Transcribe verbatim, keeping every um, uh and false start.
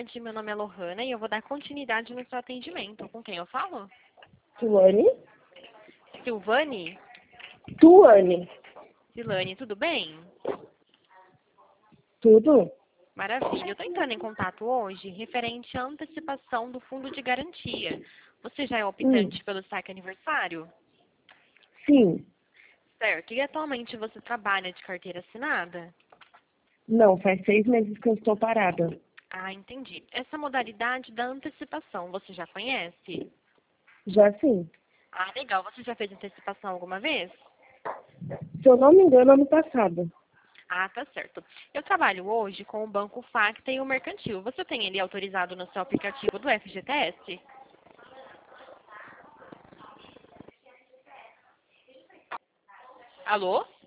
tarde, meu nome é Lohana e eu vou dar continuidade no seu atendimento. Com quem eu falo? Tuane? Silvane? Tuane. Silane, tudo bem? Tudo? Maravilha. Eu estou entrando em contato hoje referente à antecipação do fundo de garantia. Você já é Hum, optante pelo saque aniversário? sim. Certo. E atualmente você trabalha de carteira assinada? Não, faz seis meses que eu estou parada. Ah, entendi. Essa modalidade da antecipação, você já conhece? Já sim. Ah, legal. Você já fez antecipação alguma vez? Se eu não me engano, ano passado. Ah, tá certo. Eu trabalho hoje com o Banco Facta e o Mercantil. Você tem ele autorizado no seu aplicativo do F G T S? Alô?